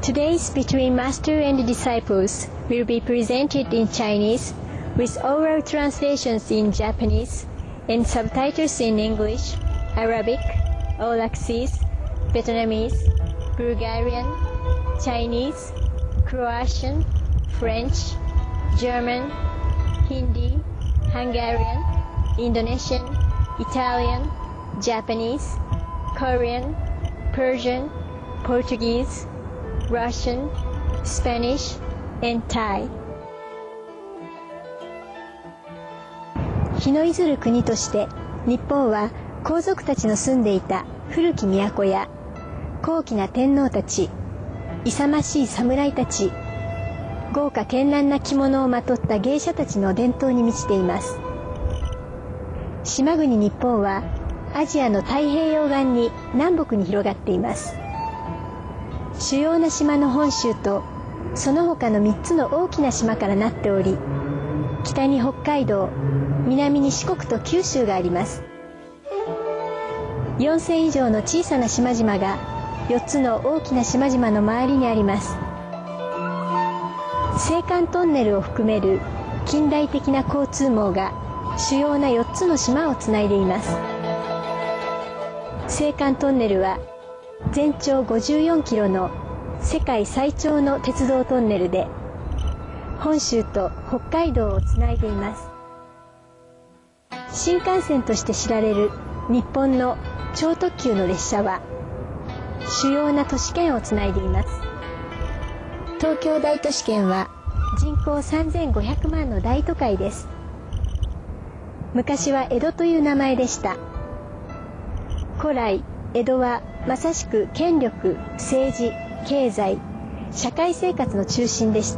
Today's Between Master and Disciples will be presented in Chinese with oral translations in Japanese and subtitles in English, Arabic, all axes, Vietnamese, Bulgarian, Chinese, Croatian, French, German, Hindi, Hungarian, Indonesian, Italian, Japanese, Korean, Persian, Portuguese, Russian, Spanish, and Thai。日の出る国として日本は皇族たちの住んでいた古き都や高貴な天皇たち、勇ましい侍たち、豪華絢爛な着物をまとった芸者たちの伝統に満ちています。島国日本はアジアの太平洋岸に南北に広がっています。主要な島の本州とその他の3つの大きな島からなっており、北に北海道、南に四国と九州があります。4000以上の小さな島々が4つの大きな島々の周りにあります。青函トンネルを含める近代的な交通網が主要な4つの島をつないでいます。青函トンネルは全長54キロの世界最長の鉄道トンネルで、本州と北海道をつないでいます。新幹線として知られる日本の超特急の列車は主要な都市圏をつないでいます。東京大都市圏は人口3500万の大都会です。昔は江戸という名前でした。古来江戸はまさしく権力、政治、経済、社会生活の中心でした。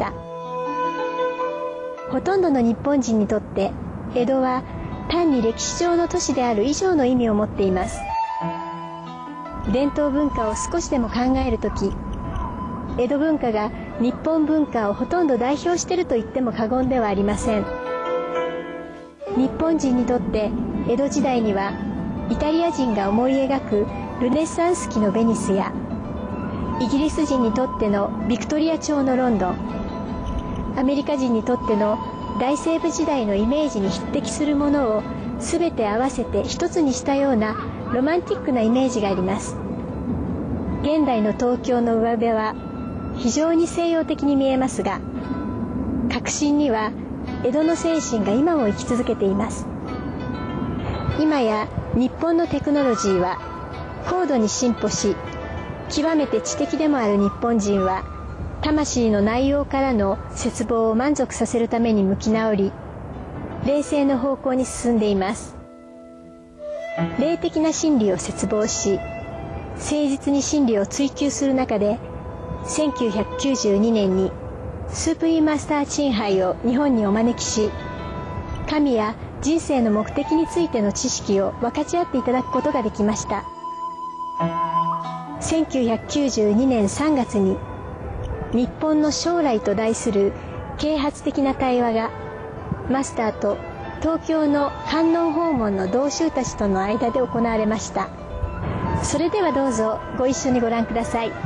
ほとんどの日本人にとって江戸は単に歴史上の都市である以上の意味を持っています。伝統文化を少しでも考えるとき、江戸文化が日本文化をほとんど代表していると言っても過言ではありません。日本人にとって江戸時代にはイタリア人が思い描くルネサンス期のベニスや、イギリス人にとってのビクトリア朝のロンドン、アメリカ人にとっての大西部時代のイメージに匹敵するものを全て合わせて一つにしたようなロマンティックなイメージがあります。現代の東京の上辺は非常に西洋的に見えますが、核心には江戸の精神が今も生き続けています。今や日本のテクノロジーは高度に進歩し、極めて知的でもある日本人は魂の内容からの絶望を満足させるために向き直り、霊性の方向に進んでいます。霊的な真理を切望し、誠実に真理を追求する中で、1992年にスープリーマスターチン杯を日本にお招きし、神や人生の目的についての知識を分かち合っていただくことができました。1992年3月に日本の将来と題する啓発的な対話がマスターと東京の観音訪問の同州たちとの間で行われました。それではどうぞご一緒にご覧ください。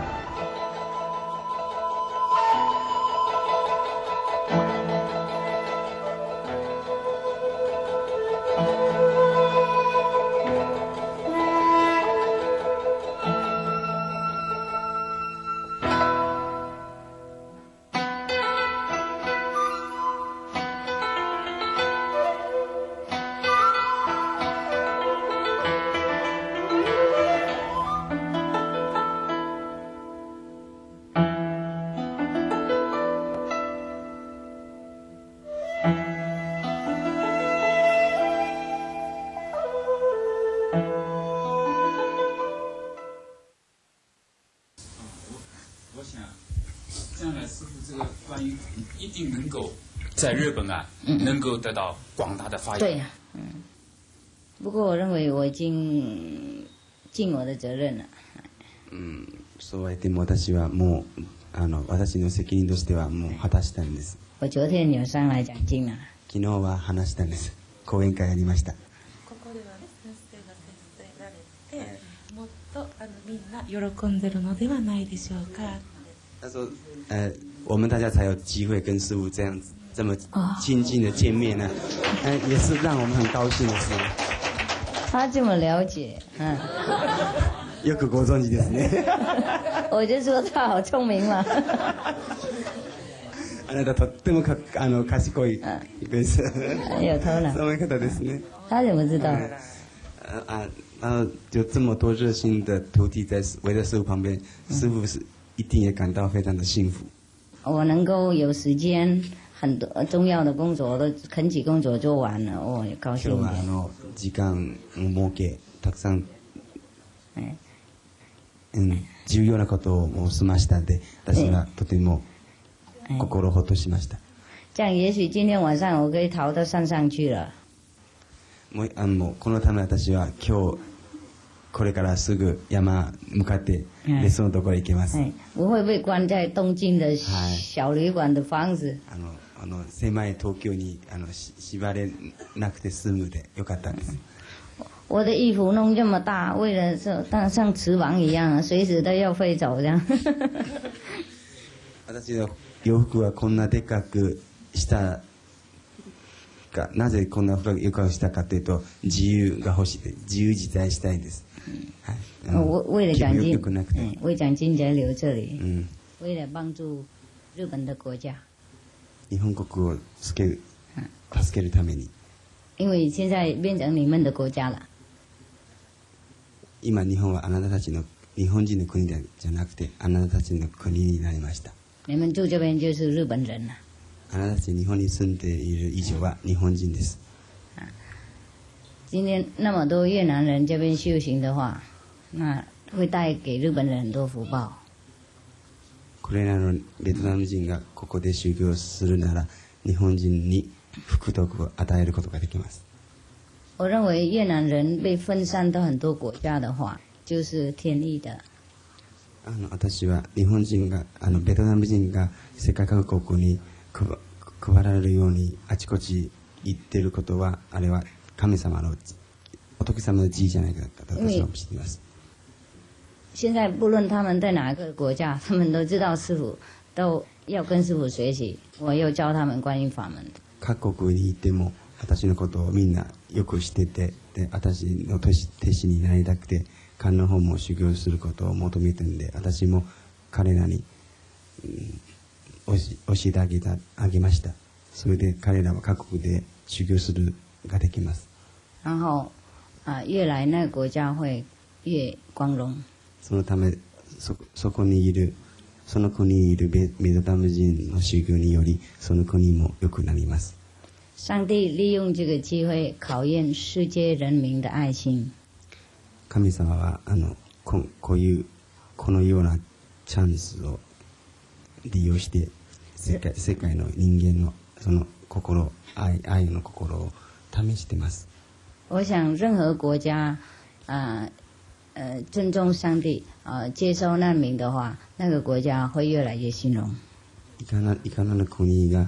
一定能够在日本啊，能够得到广大的发扬。 对呀，不过我认为我已经尽我的责任了。 そうやっても私はもう私の責任としてはもう果たしたんです。 我昨天有上来讲经了。 昨日は話したんです。講演会やりました。 ここではね、先生が伝えられて、もっとみんな喜んでるのではないでしょうか。 他说，我们大家才有机会跟师父这样子这么亲近的见面呢，也是让我们很高兴的事。 他这么了解， よくご存知ですね。 我就说他好聪明嘛。 あなたとっても賢いです。 有头脑。 そういう方ですね。 他怎么知道？ 然后就这么多热心的徒弟在围在师父旁边，师父是一定也感到非常的幸福。 我能够有时间，很多重要的工作都恳切工作做完了，我也高興。 今日は時間を設けたくさん、重要なことをもう済ましたので、私はとても心ほっとしました。 这样也许今天晚上我可以逃到山上去了。 もうこのため私は今日これからすぐ山向かって別のところへ行けます。 不会被关在东京的小旅馆的房子。 狭い東京に縛れなくて済むでよかったんです。 我的衣服弄这么大，为了像翅膀一样，随时都要飞走这样。 私の洋服はこんなでかくしたか、なぜこんな深く床をしたかというと、自由が欲しい、自由自在したいです。 为了奖金，为奖金才留这里。为了帮助日本的国家。 日本国を助けるために。 因为现在变成你们的国家了。 今日本はあなたたちの日本人の国じゃなくて、あなたたちの国になりました。 你们住这边就是日本人了。 あなたたち日本に住んでいる以上は日本人です。 今天那么多越南人这边修行的话，那会带给日本人很多福报。 これらのベトナム人がここで修行するなら、日本人に福徳を与えることができます。 我认为越南人被分散到很多国家的话，就是天意的。 私は日本人がベトナム人が世界各国に配られるようにあちこち行っていることは、あれは神様の仏様の旨意じゃないかと私は知っています。 现在不论他们在哪个国家，他们都知道师父，都要跟师父学习。我又教他们观音法门。 各国にいても私のことをみんなよく知ってて、で私の弟子になりたくて、観音法門を修行することを求めてるんで、私も彼らに、教えてあげました。それで彼らは各国で修行するができます。 然後越来那個國家會越光榮。 そのためそこにいるその国にいるベトナム人の修行により、その国も良くなります。 上帝利用這個機會考驗世界人民的愛心。 神様はこのようなチャンスを利用して世界の人間のその心、愛の心を試してます。 我想任何國家尊重上帝接受難民的話，那個國家會越來越興隆。 いかなる国が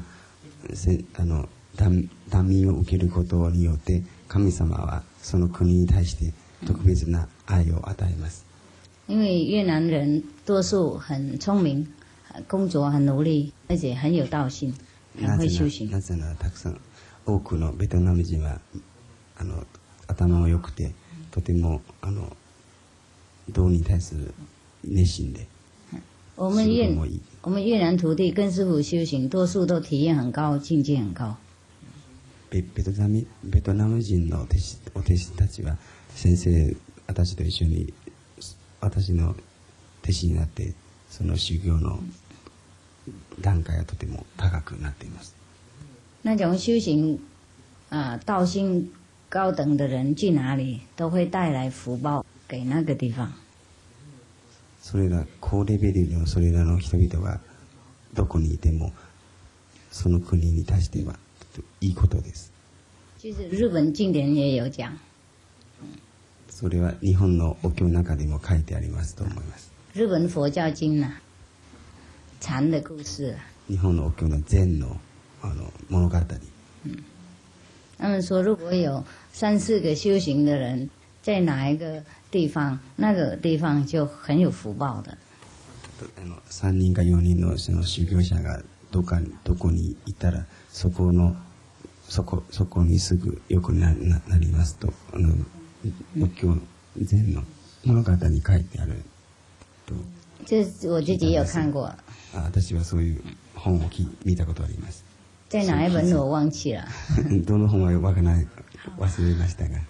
難民を受けることによって神様はその国に対して特別な愛を与えます。 因為越南人多數很聰明，工作很努力，而且很有道心，很會修行。 なぜならたくさん多くのベトナム人は頭が良くて、とても道に対する熱心で。 我们越南徒弟跟師父修行，多數都體驗很高，境界很高。 ベトナム人のお弟子たちは、先生私と一緒に私の弟子になって、その修行の段階はとても高くなっています。 那種修行道心高等的人去哪里都會帶來福報給那個地方。 それら高レベルのそれらの人々がどこにいても、その国に対してはいいことです。 其實日本經典也有講。 それは日本のお経の中でも書いてありますと思います。 日本佛教經禪的故事。 日本のお経の禅の物語。 他們說，如果有3、4個修行的人在哪一個地方，那個地方就很有福報的。 3人か4人のその修行者がどこにいたらそこにすぐよくなりますと仏教禅の物語に書いてあると。 这我自己有看过。 私はそういう本を見たことあります。 在哪一本我忘记了。 どの本は忘れましたが。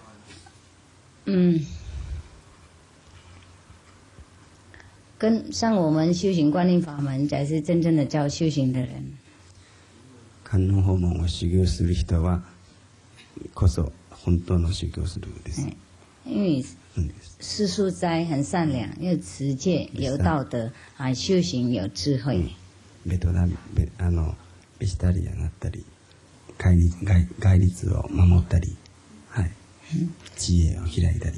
像我们修行观音法門才是真正的教修行的人。 観音訪問を修行する人はこそ本当の修行するです。 因为世俗斋很善良，有持戒，有道德，修行有智慧。 ベジタリアンだったり、戒律を守ったり、知恵を開いたり、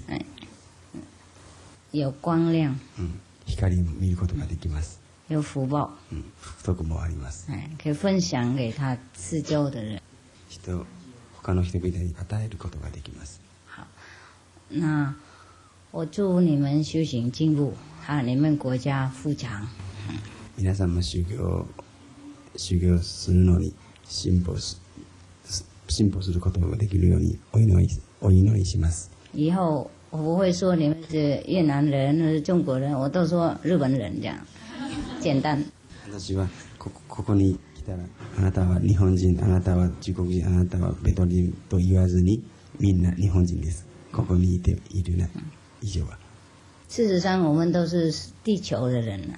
有光亮。 光を見ることができます。 有福報。 福徳もあります。 可以分享给他施救的人。 他の人々に与えることができます。 好，那我祝你们修行进步，还有你们国家富強。 皆さんも修行するのに進歩することができるようにお祈りします。 以後我不会說你們是越南人或是中國人，我都說日本人這樣，簡單。 私はここに来たらあなたは日本人、あなたは中国人、あなたはベトナム人と言わずにみんな日本人です。ここにいているな以上は。 事實上我們都是地球的人。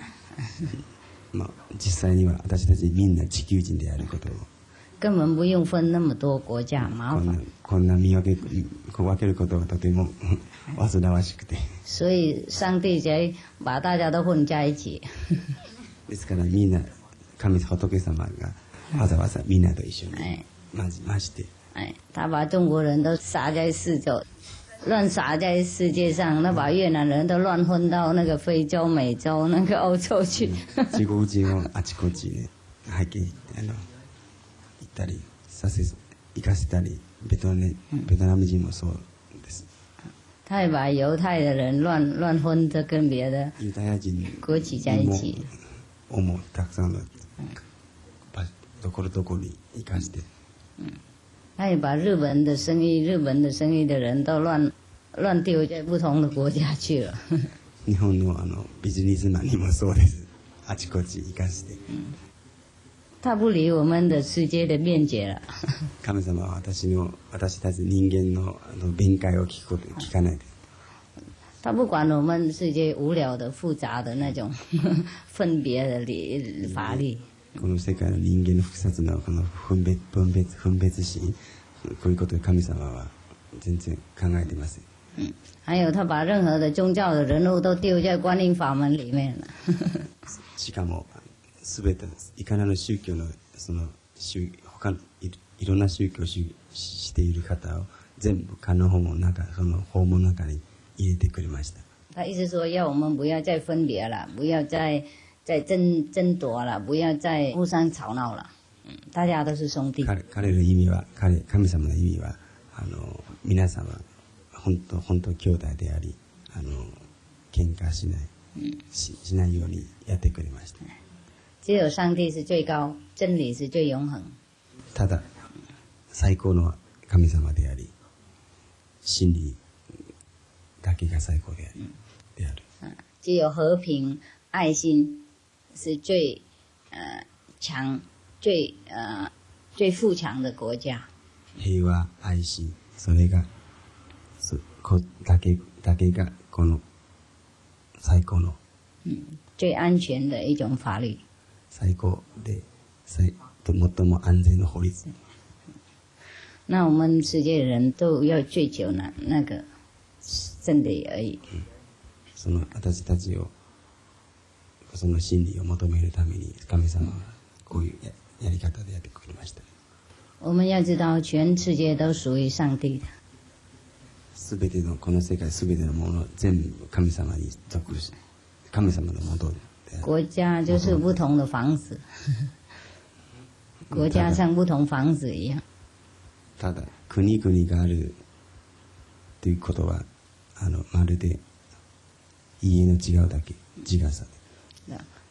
実際には私たちみんな地球人であることを。 根本不用分那麼多國家，麻煩。 こんな分けることがとても煩わしくて。 所以上帝才把大家都混在一起。 ですからみんな仏様がわざわざみんなと一緒にまして。 他把中國人都撒在四周，亂撒在世界上，那把越南人都亂分到那個非洲、美洲、那個歐洲去。 中國人をあちこちに行ったり行かせたり、ベトナム人もそうです。 他也把猶太的人亂分着跟別的ユダヤ人國籍在一起。 もたくさんのどこに行かせて。 他也把日本的生意的人都亂丟在不同的國家去了。 日本のビジネスマンにもそうです。あちこち行かせて。 他不理我們的世界的便捷了。 神様は私たち人間の弁解を聞かないで。 他不管我們世界無聊的複雜的那種分別的法律。 この世界の人間の複雑なこの分別心、こういうことで神様は全然考えていません。 還有他把任何的宗教的人物都丟在觀音法門裡面了。 しかも全ていかなる宗教の他のいろんな宗教をしている方を全部観音訪問の中、その訪問の中に入れてくれました。 他意思說要我們不要再分別了，不要再爭奪了，不要再互相吵鬧了。大家都是兄弟。 彼の意味は神様の意味は皆様本当兄弟であり喧嘩しないようにやってくれました。 只有上帝是最高，真理是最永恒。 ただ最高の神様であり真理だけが最高である。 只有和平愛心是最強最富強的國家。 平和愛心、それがだけがこの最高の、 最安全的一種法律。 最高で最も安全の法律。 那我們世界人都要追求那個真理而已。 その私たちをその真理を求めるために神様はこういうやり方でやってくれました。 我們要知道全世界都屬於上帝的。 すべてのこの世界すべてのもの全部神様に属し神様のもとで。 國家就是不同的房子。國家像不同房子一樣。 ただ国々があるということはまるで家の違うだけ違さで。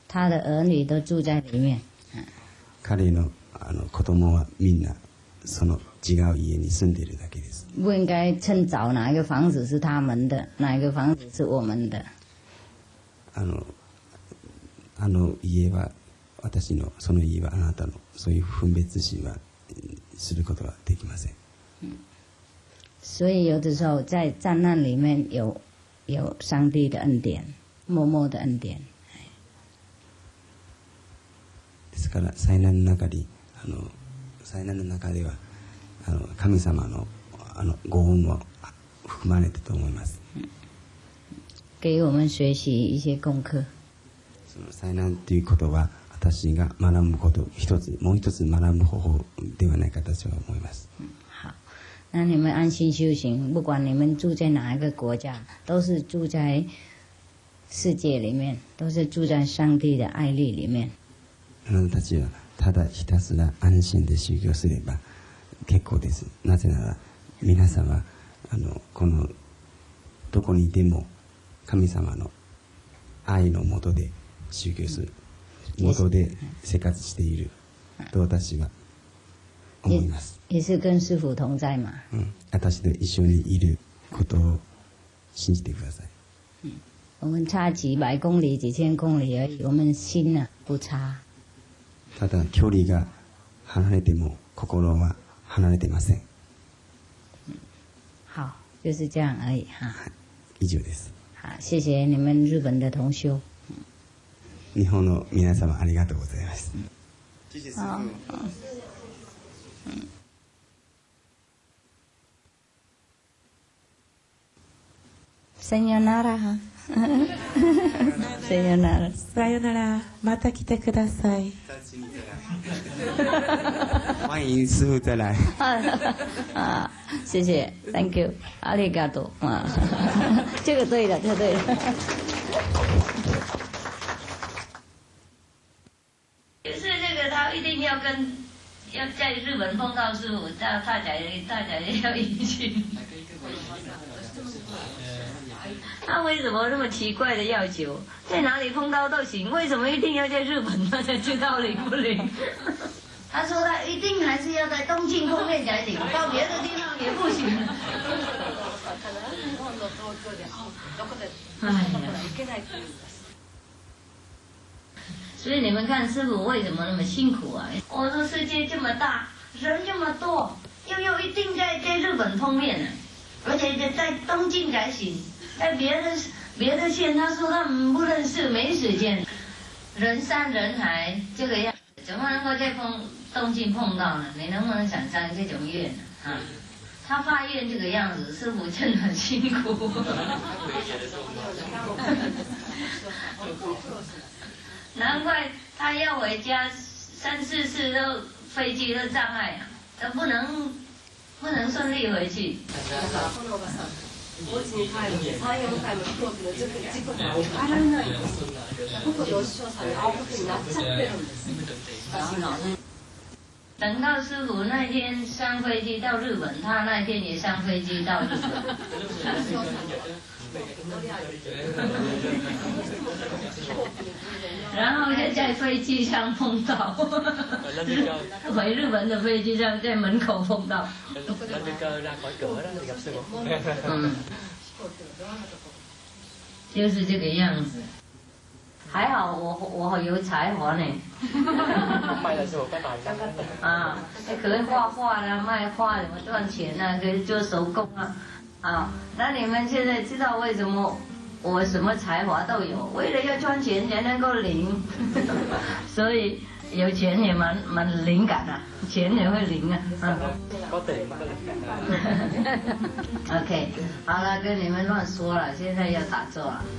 他的儿女都住在里面。 彼の子供はみんなその違う家に住んでいるだけです。 不应该趁早哪一个房子是他们的，哪一个房子是我们的。 家は私の、その家はあなたの、そういう分別心はすることはできません。 所以有的时候在战难里面有上帝的恩典，默默的恩典。 ですから災難の中に災難の中では神様のご恩も含まれていると思います。 给我们学习一些功课。 その災難ということは私が学ぶこともう一つ学ぶ方法ではないかと私は思います。 好，那你们安心修行，不管你们住在哪一个国家，都是住在世界里面，都是住在上帝的爱力里面。 あなたたちはただひたすら安心で修行すれば結構です。なぜなら皆さんはこのどこにいても神様の愛のもとで修行するもとで生活していると私は思います。 也是跟師父同在嘛。 私と一緒にいることを信じてください。 我们差几百公里、几千公里而已，我们心呢不差。 ただ距離が離れても心は離れてません。 好，就是这样而已哈。 以上です。 好，谢谢你们日本的同修。 日本の皆様ありがとうございます。 好。さよなら。さよなら。 さよなら。また来てください。 欢迎师父再来。 啊，谢谢 ，Thank you， 阿里嘎多啊，这个对了，这个对了。就是这个，他一定要在日本碰到师父，大家要一起。他为什么那么奇怪的要求？在哪里碰到都行，为什么一定要在日本他才知道灵不灵？他说他一定还是要在东京碰面才行，到别的地方也不行。哎呀，所以你们看师父为什么那么辛苦啊？我说世界这么大，人这么多，又一定在日本碰面呢，而且在东京才行。在别的县，他说他们不认识，没时间。人山人海这个样，怎么能够在东京碰到呢？你能不能想象这种愿呢？啊，他发愿这个样子，师父真的很辛苦。难怪他要回家3、4次都飞机都障碍啊，都不能順利回去。お家に帰る3、4回も飛行機の事故で起きられないんです。国土交通省に青ことになっちゃってるんです。等到师父那天上飞机到日本，他那天也上飞机到日本。然后在飞机上碰到，回日本的飞机上在门口碰到。就是这个样子。还好我有才华呢。啊，可以画画啦，卖画怎么赚钱啊？可以做手工啊。啊，那你们现在知道为什么我什么才华都有？为了要赚钱才能够灵，所以有钱也蛮灵感啊，钱也会灵啊。OK， 好了，跟你们乱说了，现在要打坐了。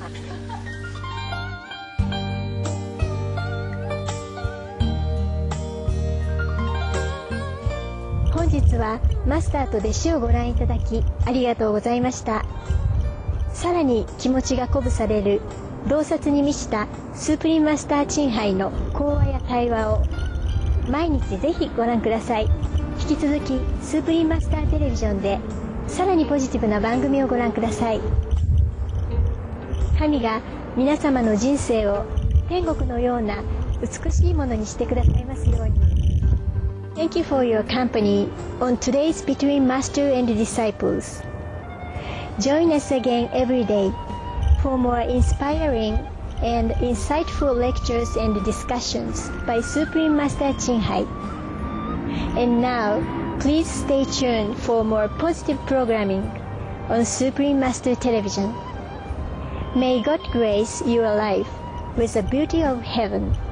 本日はマスターと弟子をご覧いただきありがとうございました。さらに気持ちが鼓舞される洞察に満ちたスープリームマスターチンハイの講話や対話を毎日ぜひご覧ください。引き続きスープリームマスターテレビジョンでさらにポジティブな番組をご覧ください。神が皆様の人生を天国のような美しいものにしてくださいますように。Thank you for your company on today's Between Master and Disciples. Join us again every day for more inspiring and insightful lectures and discussions by Supreme Master Ching Hai. And now, please stay tuned for more positive programming on Supreme Master Television. May God grace your life with the beauty of heaven.